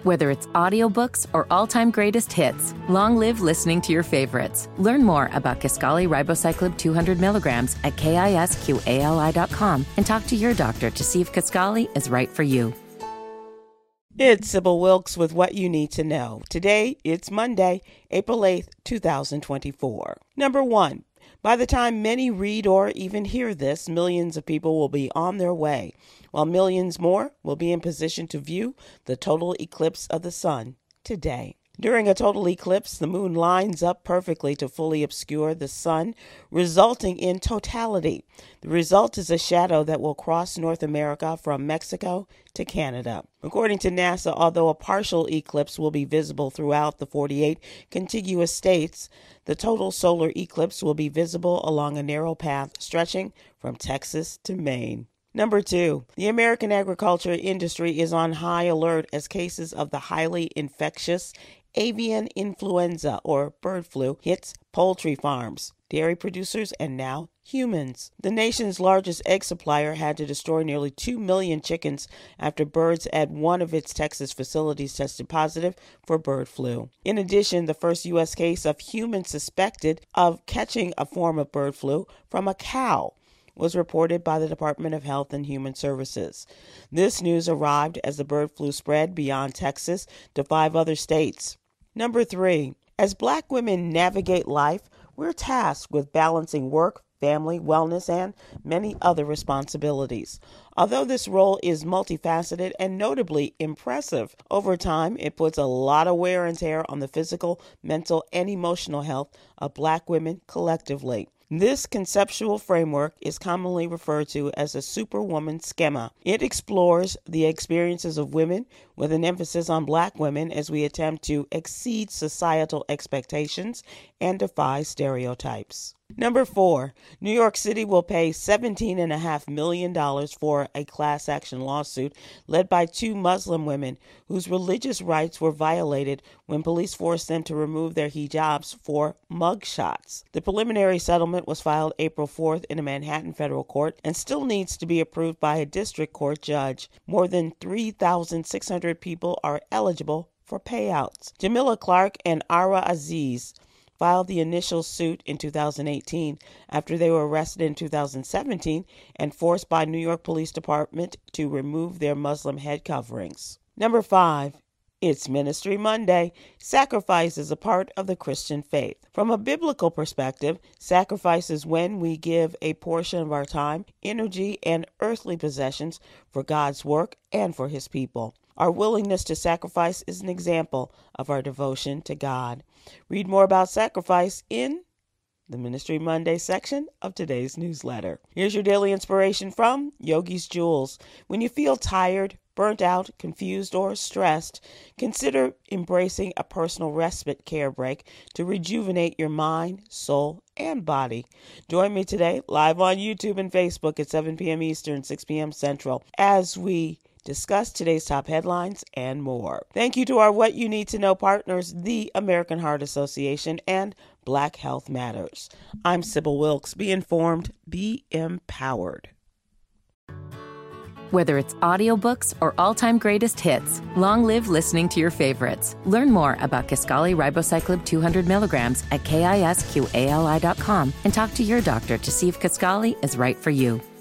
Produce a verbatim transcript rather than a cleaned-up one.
Whether it's audiobooks or all-time greatest hits, long live listening to your favorites. Learn more about Kisqali Ribociclib two hundred milligrams at kisqali dot com and talk to your doctor to see if Kisqali is right for you. It's Sybil Wilkes with what you need to know. Today, it's Monday, April eighth, two thousand twenty-four. Number one, by the time many read or even hear this, millions of people will be on their way, while millions more will be in position to view the total eclipse of the sun today. During a total eclipse, the moon lines up perfectly to fully obscure the sun, resulting in totality. The result is a shadow that will cross North America from Mexico to Canada. According to NASA, although a partial eclipse will be visible throughout the forty-eight contiguous states, the total solar eclipse will be visible along a narrow path stretching from Texas to Maine. Number two, the American agriculture industry is on high alert as cases of the highly infectious avian influenza, or bird flu, hits poultry farms, dairy producers, and now humans. The nation's largest egg supplier had to destroy nearly two million chickens after birds at one of its Texas facilities tested positive for bird flu. In addition, the first U S case of humans suspected of catching a form of bird flu from a cow was reported by the Department of Health and Human Services. This news arrived as the bird flu spread beyond Texas to five other states. Number three, as Black women navigate life, we're tasked with balancing work, family, wellness, and many other responsibilities. Although this role is multifaceted and notably impressive, over time it puts a lot of wear and tear on the physical, mental, and emotional health of Black women collectively. This conceptual framework is commonly referred to as a superwoman schema. It explores the experiences of women with an emphasis on Black women as we attempt to exceed societal expectations and defy stereotypes. Number four, New York City will pay seventeen point five million dollars for a class action lawsuit led by two Muslim women whose religious rights were violated when police forced them to remove their hijabs for mugshots. The preliminary settlement was filed April fourth in a Manhattan federal court and still needs to be approved by a district court judge. More than three thousand six hundred people are eligible for payouts. Jamila Clark and Ara Aziz filed the initial suit in two thousand eighteen after they were arrested in two thousand seventeen and forced by New York Police Department to remove their Muslim head coverings. Number five, it's Ministry Monday. Sacrifice is a part of the Christian faith. From a biblical perspective, sacrifice is when we give a portion of our time, energy, and earthly possessions for God's work and for His people. Our willingness to sacrifice is an example of our devotion to God. Read more about sacrifice in the Ministry Monday section of today's newsletter. Here's your daily inspiration from Yogi's Jewels. When you feel tired, burnt out, confused, or stressed, consider embracing a personal respite care break to rejuvenate your mind, soul, and body. Join me today live on YouTube and Facebook at seven p.m. Eastern, six p.m. Central as we discuss today's top headlines and more. Thank you to our What You Need to Know partners, the American Heart Association and Black Health Matters. I'm Sybil Wilkes. Be informed, be empowered. Whether it's audiobooks or all-time greatest hits, long live listening to your favorites. Learn more about Kisqali Ribociclib two hundred milligrams at kisqali dot com and talk to your doctor to see if Kisqali is right for you.